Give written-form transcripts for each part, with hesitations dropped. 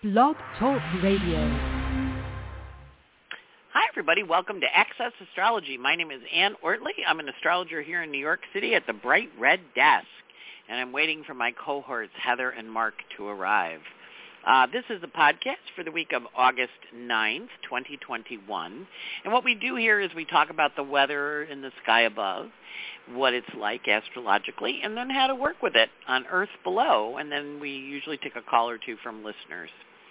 Blog Talk Radio. Hi, everybody. Welcome to Access Astrology. My name is Ann Ortley. I'm an astrologer here in New York City at the Bright Red Desk, and I'm waiting for my cohorts, Heather and Mark, to arrive. This is a podcast for the week of August 9th, 2021. And what we do here is we talk about the weather in the sky above, what it's like astrologically, and then how to work with it on Earth below. And then we usually take a call or two from listeners.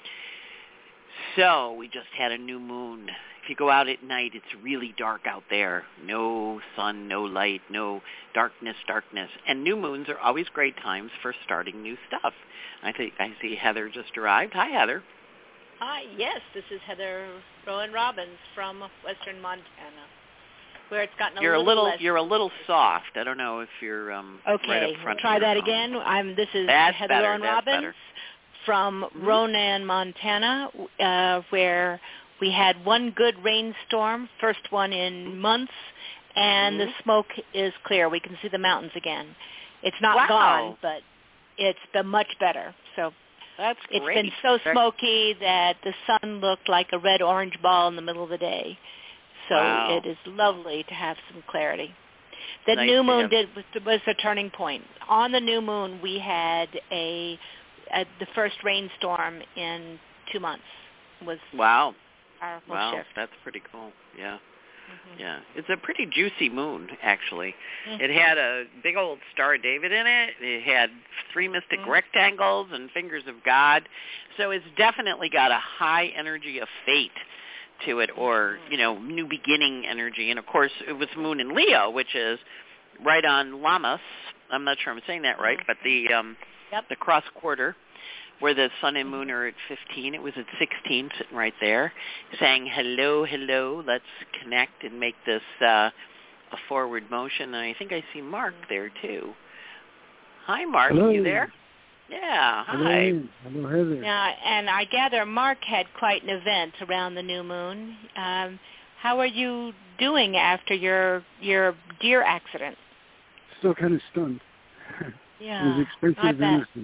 So we just had a new moon. If you go out at night, it's really dark out there. No sun, no light, no darkness. And new moons are always great times for starting new stuff. I see Heather just arrived. Hi, Heather. Hi, yes, this is Heather Rowan Robbins from Western Montana, where it's gotten You're less. You're a little soft. I don't know if you're okay. Right up front. Try that again. This is That's Heather better. Rowan Robbins from Ronan, Montana, where we had one good rainstorm, first one in months, and the smoke is clear. We can see the mountains again. It's not gone, but it's been much better. So that's great. It's been so smoky that the sun looked like a red-orange ball in the middle of the day. So it is lovely to have some clarity. The new moon was a turning point. On the new moon, we had the first rainstorm in 2 months. Was powerful shift. That's pretty cool. Yeah. Yeah, it's a pretty juicy moon, actually. It had a big old Star of David in it. It had 3 mystic rectangles and fingers of God. So it's definitely got a high energy of fate to it, or, new beginning energy. And, of course, it was moon in Leo, which is right on Lammas. I'm not sure I'm saying that right, but the cross quarter, where the sun and moon are at 15. It was at 16, sitting right there, saying, hello, let's connect and make this a forward motion. And I think I see Mark there, too. Hi, Mark. Hello. Are you there? Yeah, hi. Hello, Heather. Yeah, and I gather Mark had quite an event around the new moon. How are you doing after your deer accident? Still kind of stunned. Yeah, it was expensive medicine.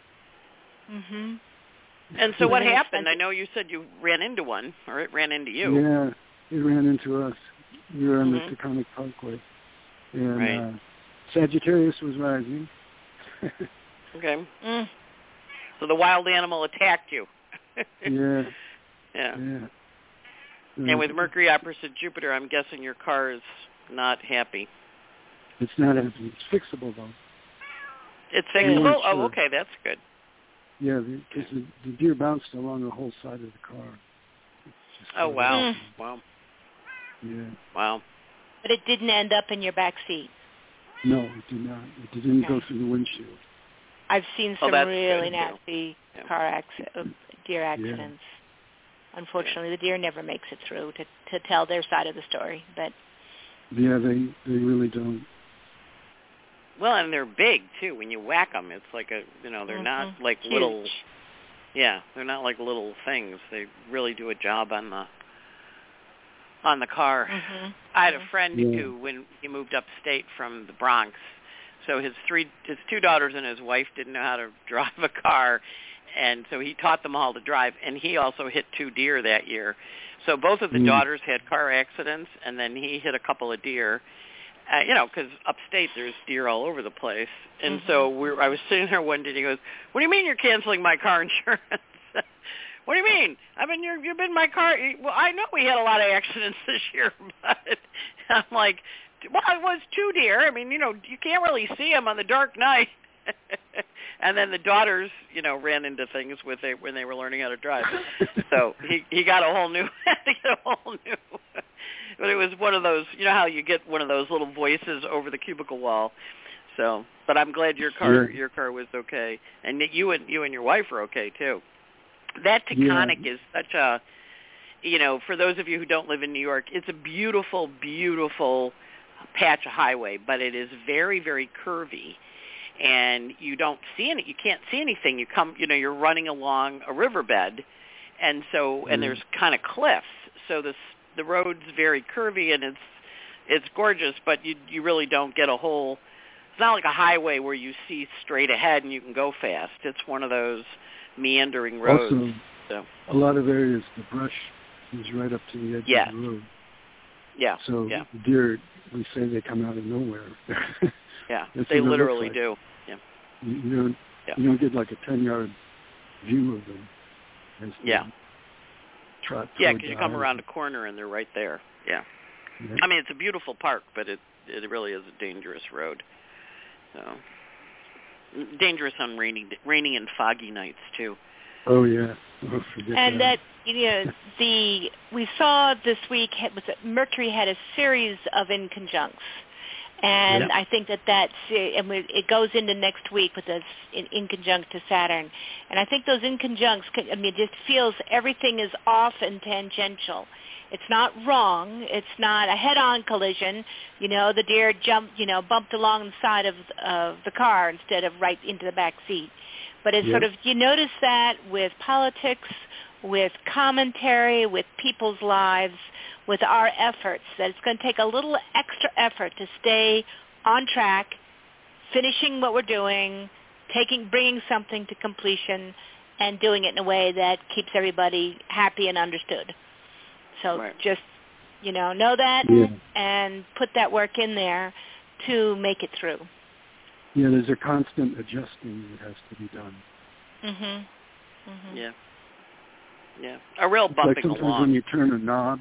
And so what happened? I know you said you ran into one, or it ran into you. Yeah, it ran into us. We were on the Taconic Parkway. And Sagittarius was rising. Okay. So the wild animal attacked you. Yeah. And with Mercury opposite Jupiter, I'm guessing your car is not happy. It's not happy. It's fixable, though. It's fixable? Oh, okay, that's good. Yeah, because the deer bounced along the whole side of the car. Oh, wow. Wow. Yeah. Wow. But it didn't end up in your back seat? No, it did not. It didn't go through the windshield. I've seen some really nasty deer accidents. Yeah. Unfortunately, the deer never makes it through to tell their side of the story. But yeah, they really don't. Well, and they're big, too. When you whack them, it's like they're not like huge. Little, they're not like little things. They really do a job on the car. I had a friend who, when he moved upstate from the Bronx, so his 2 daughters and his wife didn't know how to drive a car, and so he taught them all to drive, and he also hit 2 deer that year. So both of the daughters had car accidents, and then he hit a couple of deer. Because upstate there's deer all over the place. And so I was sitting there one day, and he goes, "What do you mean you're canceling my car insurance?" What do you mean? I mean, you've been in my car. Well, I know we had a lot of accidents this year, but I'm like, well, it was 2 deer. I mean, you can't really see them on the dark night. And then the daughters, ran into things when they were learning how to drive. So he got a whole new, but it was one of those, how you get one of those little voices over the cubicle wall. So, but I'm glad your car was okay, and that you and your wife are okay too. That Taconic is such a, for those of you who don't live in New York, it's a beautiful, beautiful patch of highway, but it is very, very curvy. And you can't see anything. You're running along a riverbed, and there's kind of cliffs. So the road's very curvy, and it's gorgeous, but you really don't get a whole. It's not like a highway where you see straight ahead and you can go fast. It's one of those meandering roads. a lot of areas, the brush is right up to the edge of the road. Yeah. So deer, we say they come out of nowhere. Yeah, they literally do. Yeah. You don't get like a 10-yard view of them. Trot. Yeah, because you come around a corner and they're right there. Yeah. I mean, it's a beautiful park, but it really is a dangerous road. So dangerous on rainy and foggy nights too. Oh yeah. And that we saw this week Mercury had a series of inconjuncts, and I think it goes into next week with this inconjunct to Saturn, and I think those inconjuncts. It just feels everything is off and tangential. It's not wrong. It's not a head-on collision. The deer bumped along the side of the car instead of right into the back seat. But it's sort of, you notice that with politics, with commentary, with people's lives, with our efforts, that it's going to take a little extra effort to stay on track, finishing what we're doing, bringing something to completion, and doing it in a way that keeps everybody happy and understood. So just, know that and put that work in there to make it through. Yeah, there's a constant adjusting that has to be done. Yeah. Yeah. A real bumping sometimes along. When you turn a knob,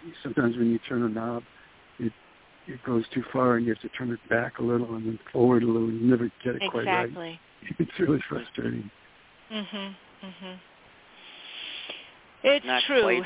it goes too far and you have to turn it back a little and then forward a little. You never get it quite right. Exactly. It's really frustrating. It's Not true.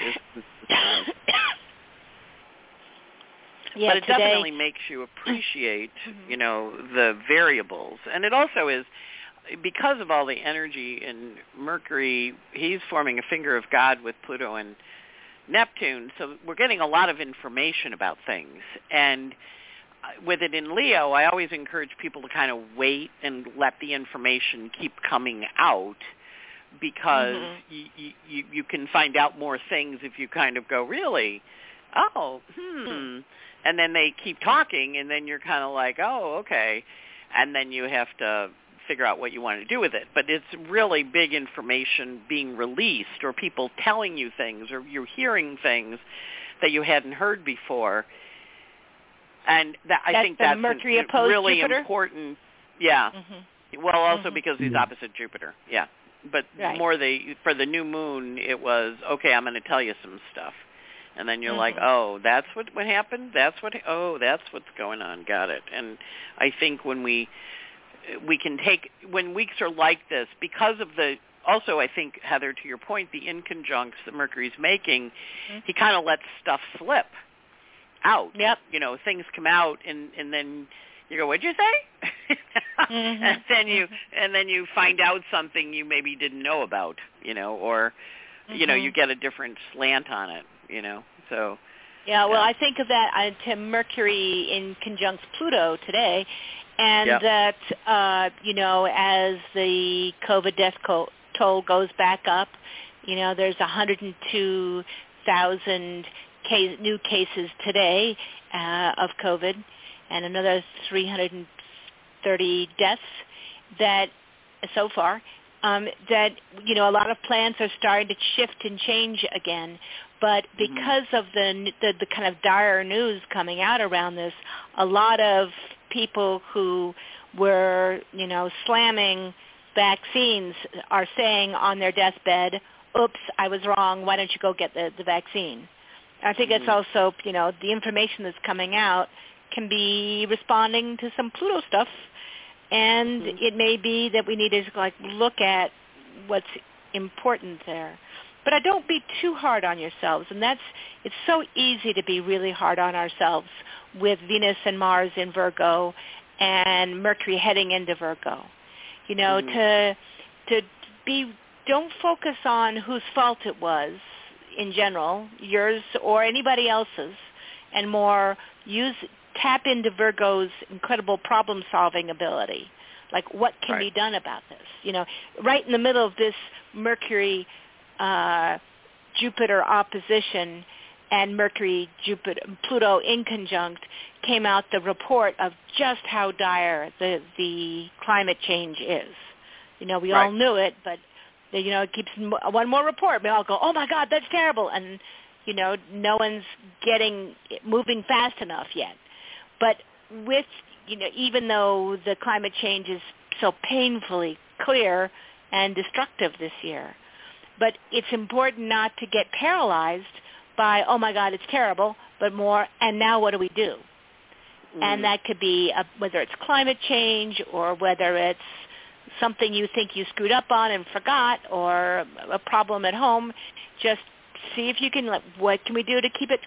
But it definitely makes you appreciate, the variables. And it also is, because of all the energy in Mercury, he's forming a finger of God with Pluto and Neptune. So we're getting a lot of information about things. And with it in Leo, I always encourage people to kind of wait and let the information keep coming out, because you can find out more things if you kind of go, really? Oh, and then they keep talking, and then you're kind of like, oh, okay, and then you have to figure out what you want to do with it. But it's really big information being released, or people telling you things, or you're hearing things that you hadn't heard before, and I think that's Mercury really Jupiter? Important. Yeah. Well, also because he's opposite Jupiter. Yeah. But more for the new moon, it was, okay, I'm going to tell you some stuff. And then you're like, oh, that's what happened? That's what's going on. Got it. And I think when we can when weeks are like this, because of also I think, Heather, to your point, the inconjuncts that Mercury's making, he kind of lets stuff slip out. Yep. Things come out, and then you go, what'd you say? And then you find out something you maybe didn't know about, or you get a different slant on it, So yeah, well, I think of that to Mercury in conjunct Pluto today, and that as the COVID death toll goes back up, there's 102,000 new cases today of COVID, and another 330 deaths that so far, that a lot of plans are starting to shift and change again. But because of the kind of dire news coming out around this, a lot of people who were slamming vaccines are saying on their deathbed, "Oops, I was wrong. Why don't you go get the vaccine?" I think it's also the information that's coming out can be responding to some Pluto stuff, and it may be that we need to look at what's important there. But don't be too hard on yourselves, and it's so easy to be really hard on ourselves with Venus and Mars in Virgo and Mercury heading into Virgo. Don't focus on whose fault it was in general, yours or anybody else's, and more tap into Virgo's incredible problem-solving ability. Like, what can be done about this? Right in the middle of this Mercury Jupiter opposition and Mercury-Pluto inconjunct came out the report of just how dire the climate change is. We all knew it, but It keeps one more report. We all go, oh my God, that's terrible, and no one's moving fast enough yet. But with even though the climate change is so painfully clear and destructive this year, but it's important not to get paralyzed by, oh my God, it's terrible, but more, and now what do we do? And that could be whether it's climate change or whether it's something you think you screwed up on and forgot, or a problem at home. Just see if you can, what can we do to keep it,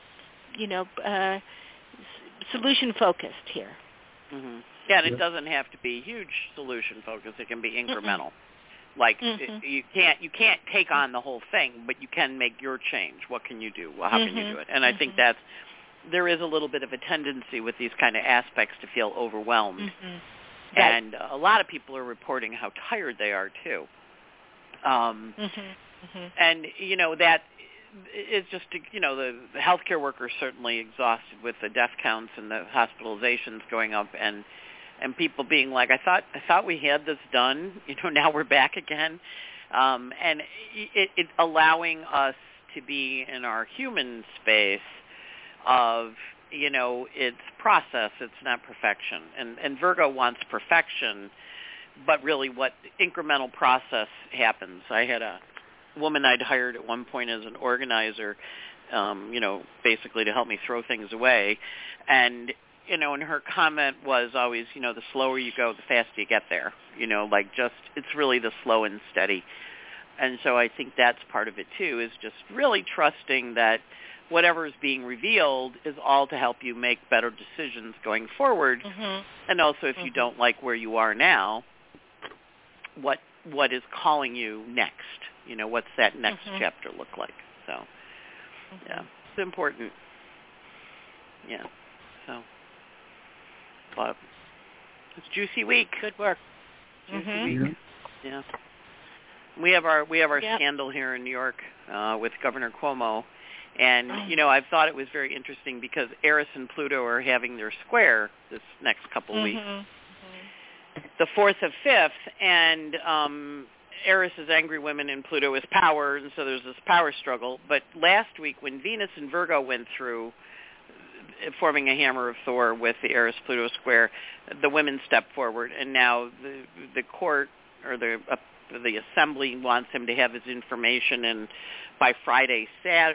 solution focused here. Mm-hmm. Yeah, and it doesn't have to be huge solution focused. It can be incremental. Like you can't take on the whole thing, but you can make your change. What can you do? Well, how can you do it? And I think there is a little bit of a tendency with these kind of aspects to feel overwhelmed. And a lot of people are reporting how tired they are too. And that is just the healthcare workers certainly exhausted with the death counts and the hospitalizations going up, and people being like, I thought we had this done. Now we're back again, and it allowing us to be in our human space of it's process, it's not perfection. And Virgo wants perfection, but really what incremental process happens. I had a woman I'd hired at one point as an organizer, basically to help me throw things away. And, and her comment was always, the slower you go, the faster you get there. It's really the slow and steady. And so I think that's part of it too, is just really trusting that whatever is being revealed is all to help you make better decisions going forward. And also if you don't like where you are now, what is calling you next? What's that next chapter look like? So, yeah, it's important. Yeah, so, but it's juicy week. Good work. Juicy week. Yeah. We have our scandal here in New York with Governor Cuomo. And, I've thought it was very interesting because Eris and Pluto are having their square this next couple of weeks, the 4th of 5th, and Eris is angry women and Pluto is power, and so there's this power struggle. But last week when Venus and Virgo went through forming a hammer of Thor with the Eris-Pluto square, the women stepped forward, and now the court or the assembly wants him to have his information in by Friday,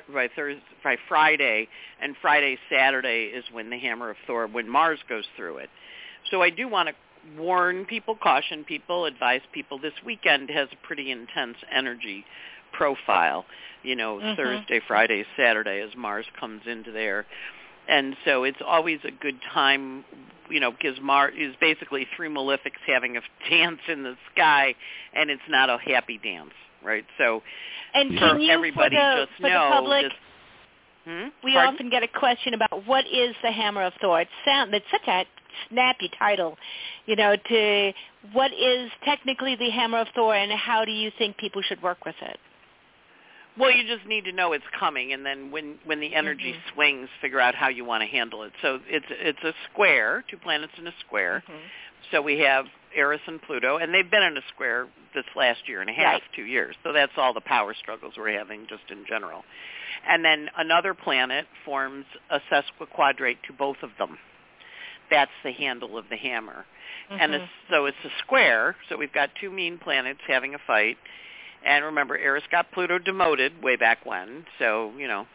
and Friday, Saturday is when the hammer of Thor, when Mars goes through it. So I do want to warn people, caution people, advise people. This weekend has a pretty intense energy profile, Thursday, Friday, Saturday as Mars comes into there. And so it's always a good time, because Mars is basically 3 malefics having a dance in the sky, and it's not a happy dance, right? So and for can you, everybody for the public, we Pardon? often get a question about what is the Hammer of Thor. It's such a snappy title, to what is technically the Hammer of Thor, and how do you think people should work with it? Well, you just need to know it's coming, and then when the energy swings, figure out how you want to handle it. So it's a square, 2 planets in a square. So we have Eris and Pluto, and they've been in a square this last year and a half, 2 years. So that's all the power struggles we're having just in general. And then another planet forms a sesquiquadrate to both of them. That's the handle of the hammer. And so it's a square, so we've got 2 mean planets having a fight. And remember, Eris got Pluto demoted way back when, so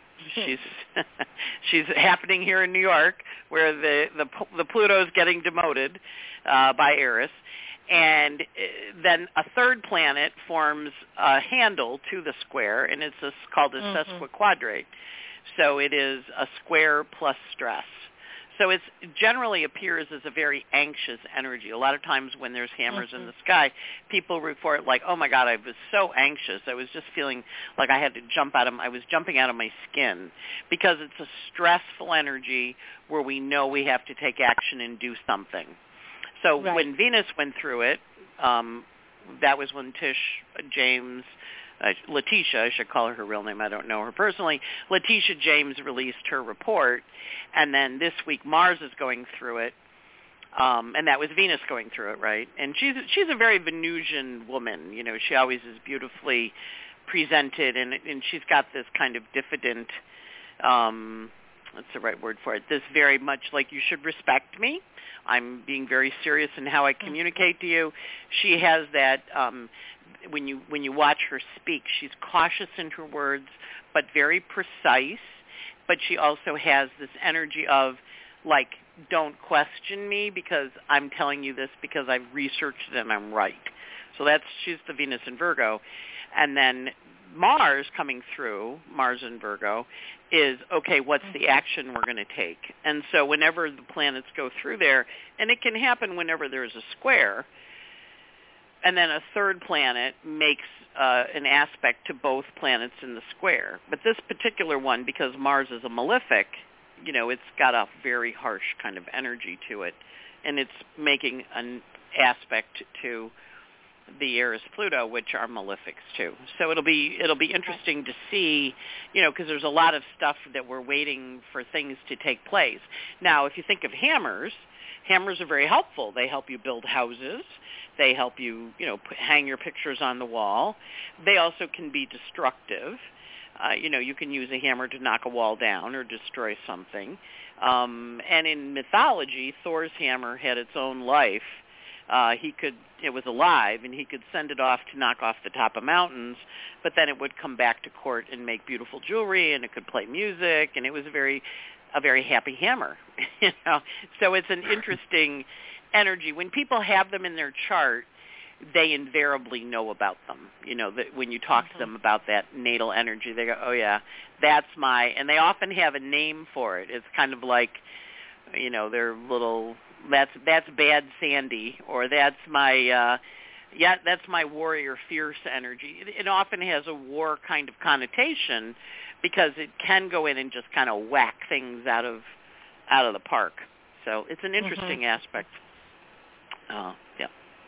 she's happening here in New York, where the Pluto's getting demoted by Eris, and then a third planet forms a handle to the square, and it's called a sesquiquadrate. So it is a square plus stress. So it generally appears as a very anxious energy. A lot of times when there's hammers in the sky, people report like, oh my God, I was so anxious. I was just feeling like I had to I was jumping out of my skin, because it's a stressful energy where we know we have to take action and do something. So when Venus went through it, that was when Letitia, I should call her real name, I don't know her personally, Letitia James released her report, and then this week Mars is going through it. And that was Venus going through it, right? And she's a very Venusian woman. You know, she always is beautifully presented, and she's got this kind of diffident, what's the right word for it? This very much like, you should respect me. I'm being very serious in how I communicate to you. She has that, when you watch her speak, she's cautious in her words, but very precise. But she also has this energy of, like, don't question me because I'm telling you this because I've researched it and I'm right. So she's the Venus in Virgo. And then Mars coming through, Mars in Virgo, is, okay, what's the action we're going to take? And so whenever the planets go through there, and it can happen whenever there's a square, and then a third planet makes an aspect to both planets in the square. But this particular one, because Mars is a malefic, you know, it's got a very harsh kind of energy to it, and it's making an aspect to the Eris-Pluto, which are malefics too. So it'll be interesting to see, you know, because there's a lot of stuff that we're waiting for things to take place. Now, if you think of hammers are very helpful. They help you build houses. They help you, you know, hang your pictures on the wall. They also can be destructive. You know, you can use a hammer to knock a wall down or destroy something. And in mythology, Thor's hammer had its own life. It was alive, and he could send it off to knock off the top of mountains, but then it would come back to court and make beautiful jewelry, and it could play music, and it was a very happy hammer. You know, so it's an interesting energy. When people have them in their chart, they invariably know about them. You know, that when you talk to them about that natal energy, they go, oh yeah, that's and they often have a name for it. It's kind of like, you know, their little, that's bad Sandy, or that's my warrior fierce energy. It often has a war kind of connotation because it can go in and just kind of whack things out of the park. So it's an interesting aspect. Yeah.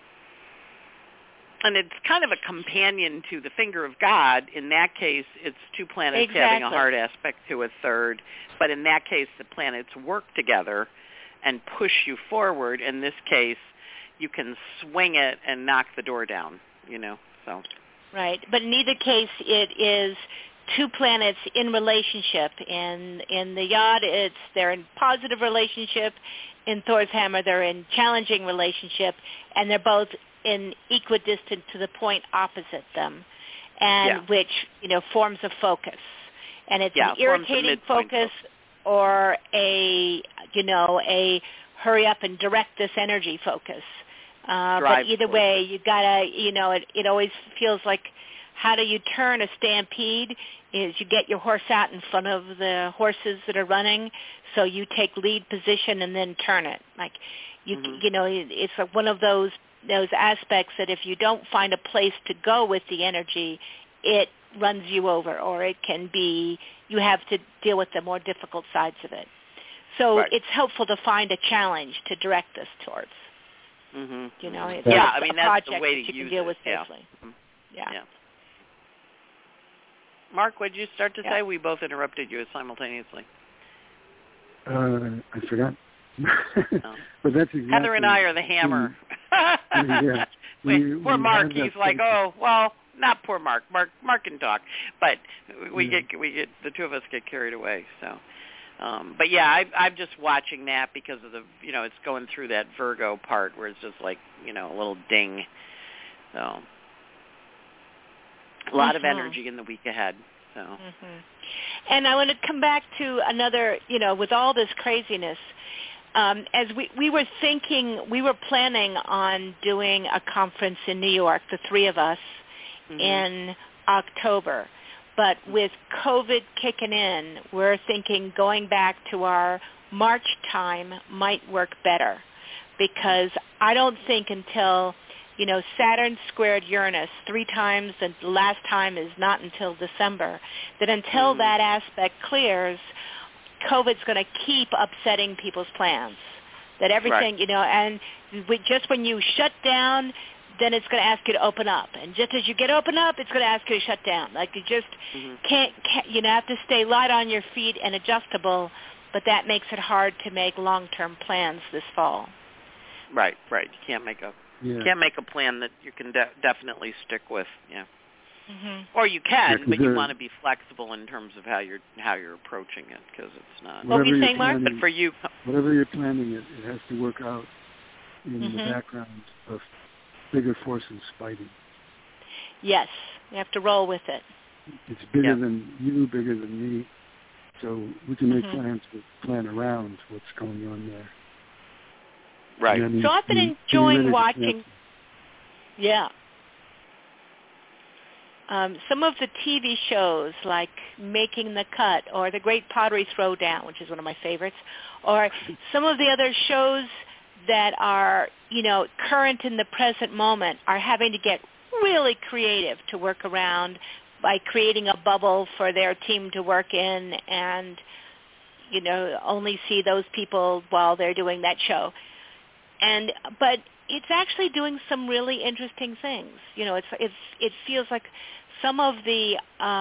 And it's kind of a companion to the finger of God. In that case, it's two planets having a hard aspect to a third. But in that case, the planets work together and push you forward. In this case, you can swing it and knock the door down, you know. So. Right. But in either case, it is two planets in relationship. In the Yod, they're in positive relationship. In Thor's hammer, they're in challenging relationship. And they're both in equidistant to the point opposite them, and which, you know, forms a focus. And it's an irritating focus or a hurry up and direct this energy focus. But either way, you gotta, you know, it always feels like, how do you turn a stampede? Is you get your horse out in front of the horses that are running, so you take lead position and then turn it. Like, you know, it's like one of those aspects that if you don't find a place to go with the energy, it runs you over, or it can be, you have to deal with the more difficult sides of it. So it's helpful to find a challenge to direct this towards. You know, it's I mean, a that's project the way to that you use can deal with it. safely. Yeah. Mark, what did you start to say? We both interrupted you simultaneously. I forgot. But that's exactly. Heather and I are the hammer. Poor Mark, he's like, oh, well, not poor Mark. Mark can talk, but we get the two of us get carried away. So, but yeah, I'm just watching that because of the, you know, it's going through that Virgo part where it's just like, you know, a little ding. So, a lot of energy in the week ahead. So. And I want to come back to another, you know, with all this craziness. As we were thinking, we were planning on doing a conference in New York, the three of us, in October. But with COVID kicking in, we're thinking going back to our March time might work better, because I don't think until, you know, Saturn squared Uranus 3 times, and the last time is not until December, that until that aspect clears, COVID's going to keep upsetting people's plans. That everything, you know, and just when you shut down, then it's going to ask you to open up. And just as you get open up, it's going to ask you to shut down. Like, you just can't, you know, have to stay light on your feet and adjustable, but that makes it hard to make long-term plans this fall. Right. You can't make a plan that you can definitely stick with. Yeah. Mm-hmm. Or you can, but you want to be flexible in terms of how you're approaching it, because it's not. What were you saying, Mark? But for you, whatever you're planning, it has to work out in the background of bigger forces fighting. Yes, you have to roll with it. It's bigger than you, bigger than me, so we can make plans to plan around what's going on there. Right. So I've been enjoying watching. Yeah. Some of the TV shows like Making the Cut or The Great Pottery Throwdown, which is one of my favorites, or some of the other shows that are, current in the present moment are having to get really creative to work around by creating a bubble for their team to work in and, only see those people while they're doing that show. But it's actually doing some really interesting things. It feels like some of the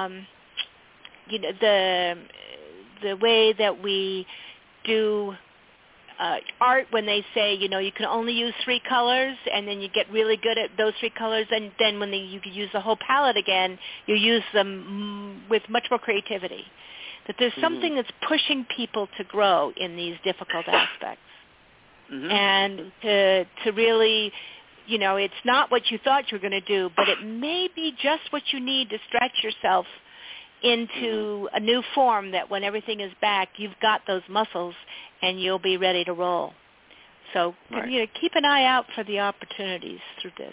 the way that we do art, when they say you can only use 3 colors, and then you get really good at those 3 colors, and then when you could use the whole palette again, you use them with much more creativity. That there's something that's pushing people to grow in these difficult aspects. And to really, it's not what you thought you were going to do, but it may be just what you need to stretch yourself into a new form that when everything is back, you've got those muscles and you'll be ready to roll. So, keep an eye out for the opportunities through this.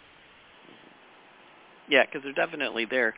Yeah, because they're definitely there.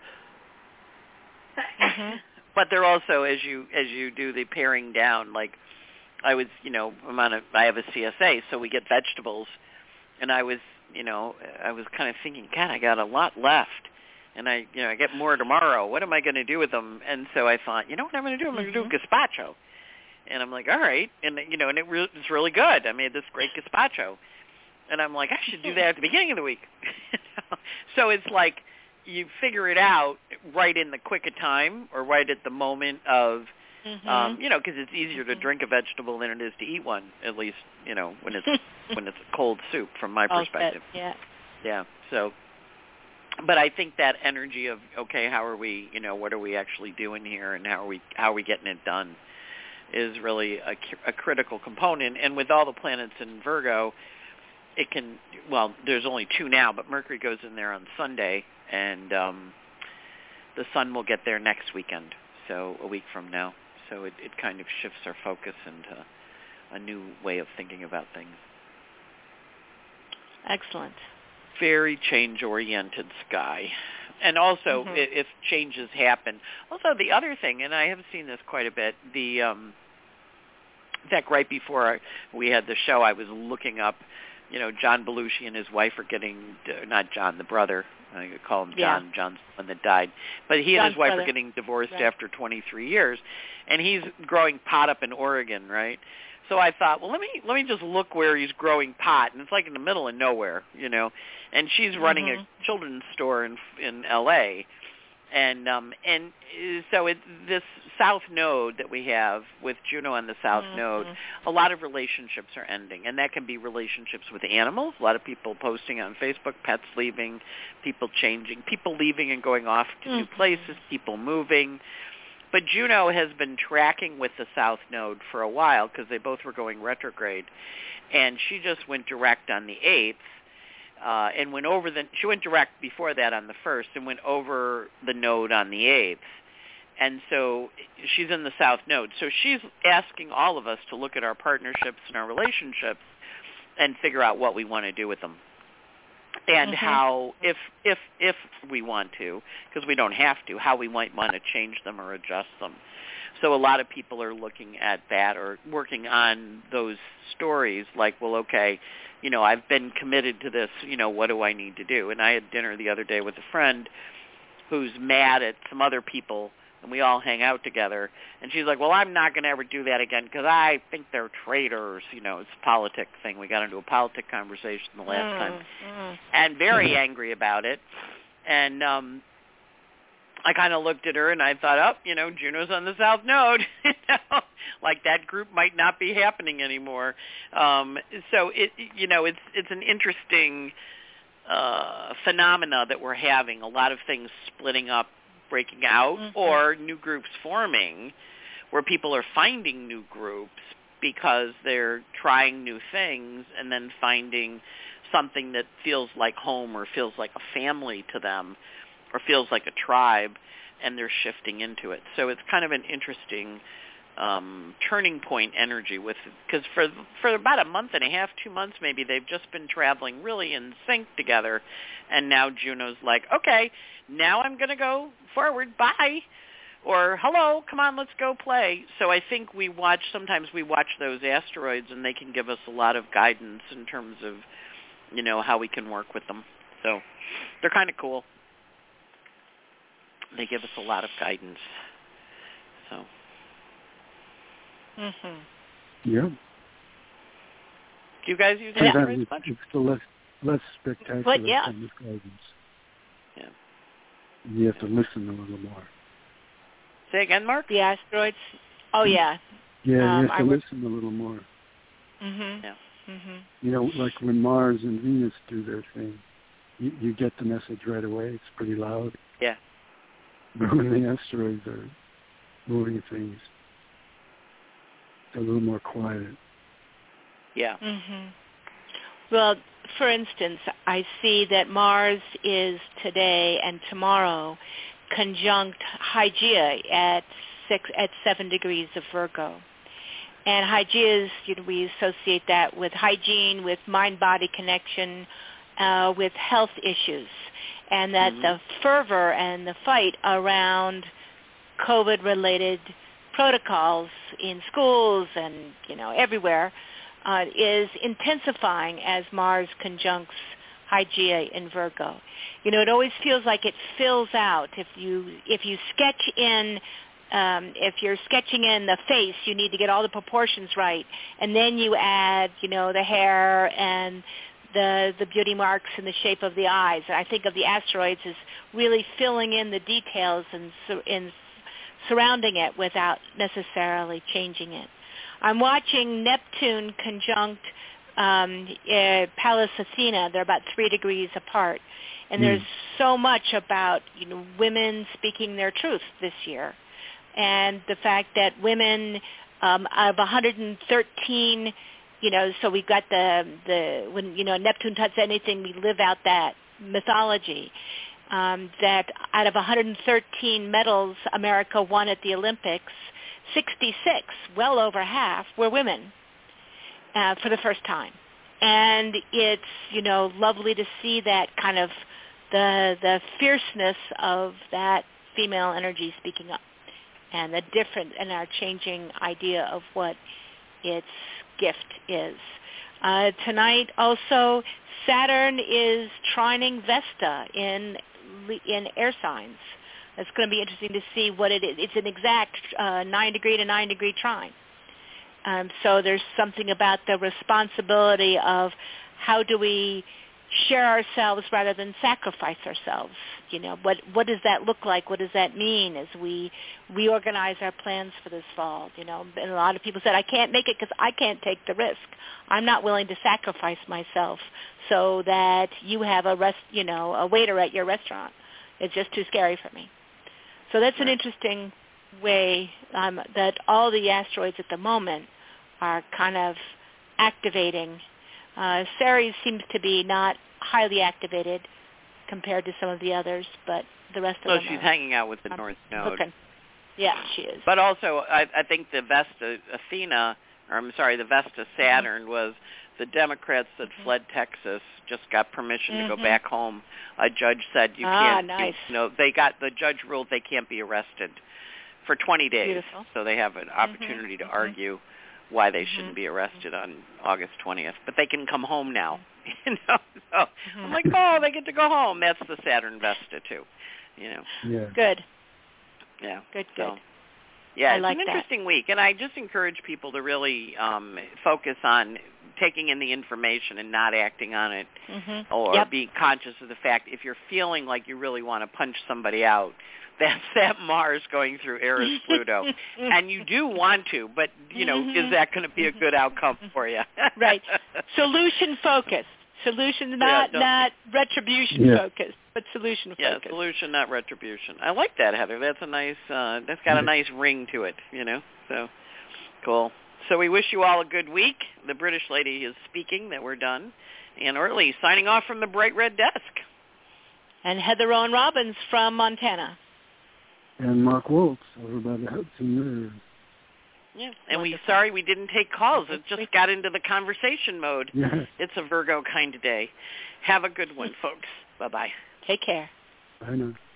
But they're also, as you do the paring down, like, I was, I have a CSA, so we get vegetables, and I was kind of thinking, God, I got a lot left, and I get more tomorrow. What am I going to do with them? And so I thought, what I'm going to do? I'm going to do gazpacho, and I'm like, all right, and and it's really good. I made this great gazpacho, and I'm like, I should do that at the beginning of the week. So it's like you figure it out right in the quick of time, or right at the moment of. Because it's easier to drink a vegetable than it is to eat one. At least, when it's a cold soup, from my perspective. Yeah. So, but I think that energy of how are we? What are we actually doing here, and how are we getting it done, is really a critical component. And with all the planets in Virgo, it can. Well, there's only 2 now, but Mercury goes in there on Sunday, and the Sun will get there next weekend. So a week from now. So it kind of shifts our focus into a new way of thinking about things. Excellent. Very change-oriented sky. And also, if changes happen. Also, the other thing, and I have seen this quite a bit, in fact, right before we had the show, I was looking up, John Belushi and his wife are getting, not John, the brother, I could call him John. John's the one that died. But he and his wife are getting divorced after 23 years, and he's growing pot up in Oregon, right? So I thought, well, let me just look where he's growing pot, and it's like in the middle of nowhere, And she's running a children's store in L.A. And so this South Node that we have with Juno on the South Node, a lot of relationships are ending, and that can be relationships with animals. A lot of people posting on Facebook, pets leaving, people changing, people leaving and going off to new places, people moving. But Juno has been tracking with the South Node for a while because they both were going retrograde, and she just went direct on the 8th. And went over she went direct before that on the 1st and went over the node on the 8th. And so she's in the South Node. So she's asking all of us to look at our partnerships and our relationships and figure out what we want to do with them. And how, if we want to, because we don't have to, how we might want to change them or adjust them. So a lot of people are looking at that or working on those stories like, well, okay, I've been committed to this, what do I need to do? And I had dinner the other day with a friend who's mad at some other people, and we all hang out together. And she's like, well, I'm not going to ever do that again because I think they're traitors. It's a politic thing. We got into a politic conversation the last time. And very angry about it. And I kind of looked at her and I thought, Juno's on the South Node. Like that group might not be happening anymore. So it's an interesting phenomena that we're having. A lot of things splitting up, breaking out, or new groups forming, where people are finding new groups because they're trying new things and then finding something that feels like home or feels like a family to them or feels like a tribe, and they're shifting into it. So it's kind of an interesting turning point energy because for about a month and a half, 2 months maybe, they've just been traveling really in sync together, and now Juno's like, okay, now I'm going to go forward, bye, or hello, come on, let's go play. So I think sometimes we watch those asteroids, and they can give us a lot of guidance in terms of, how we can work with them. So they're kind of cool. They give us a lot of guidance. So. Yeah. Do you guys use asteroids much? It's the less spectacular kind of guidance. Yeah. You have to listen a little more. Say again, Mark? The asteroids. Oh yeah. Yeah, you have to listen a little more. Yeah. Like when Mars and Venus do their thing, you get the message right away. It's pretty loud. Yeah. But when the asteroids are moving things, it's a little more quiet. Yeah. Well, for instance, I see that Mars is today and tomorrow conjunct Hygeia at 7 degrees of Virgo. And Hygeia is, we associate that with hygiene, with mind-body connection, with health issues, and that the fervor and the fight around COVID-related protocols in schools and, everywhere is intensifying as Mars conjuncts Hygeia in Virgo. It always feels like it fills out. If you sketch in, if you're sketching in the face, you need to get all the proportions right, and then you add, the hair and the beauty marks and the shape of the eyes. And I think of the asteroids as really filling in the details and surrounding it without necessarily changing it. I'm watching Neptune conjunct Pallas Athena. They're about 3 degrees apart. And there's so much about, women speaking their truth this year. And the fact that women out of 113, so we've got when, Neptune touches anything, we live out that mythology. That out of 113 medals America won at the Olympics, 66, well over half, were women for the first time. And it's, lovely to see that kind of the fierceness of that female energy speaking up, and the different and our changing idea of what its gift is. Tonight also, Saturn is trining Vesta in air signs. It's going to be interesting to see what it is. It's an exact 9 degree to 9 degree trine. So there's something about the responsibility of how do we share ourselves rather than sacrifice ourselves. What does that look like? What does that mean as we reorganize our plans for this fall? And a lot of people said, I can't make it because I can't take the risk. I'm not willing to sacrifice myself so that you have a waiter at your restaurant. It's just too scary for me. So that's an interesting way that all the asteroids at the moment are kind of activating. Ceres seems to be not highly activated compared to some of the others, but the rest of them she's hanging out with the North Node. Okay. Yeah, she is. But also, I think the Vesta Saturn was the Democrats that fled Texas just got permission to go back home. A judge said you can't. Nice. The judge ruled they can't be arrested for 20 days. Beautiful. So they have an opportunity to argue why they shouldn't be arrested on August 20th. But they can come home now. So I'm like, they get to go home. That's the Saturn Vesta too. Yeah. Good. Yeah. Good. Yeah, it's an interesting week, and I just encourage people to really focus on taking in the information and not acting on it, or be conscious of the fact if you're feeling like you really want to punch somebody out, That's that Mars going through Eris Pluto. And you do want to, but, is that going to be a good outcome for you? Right. Solution focused. Solution, not retribution focused, but solution focused. Yeah, solution, not retribution. I like that, Heather. That's a nice, that's got a nice ring to it, So, cool. So we wish you all a good week. The British lady is speaking that we're done. Ann Early signing off from the Bright Red Desk. And Heather Owen Robbins from Montana. And Mark Woltz over by the Hudson River. Yeah, and sorry we didn't take calls. It just got into the conversation mode. Yeah. It's a Virgo kind of day. Have a good one, folks. Bye-bye. Take care. Bye now.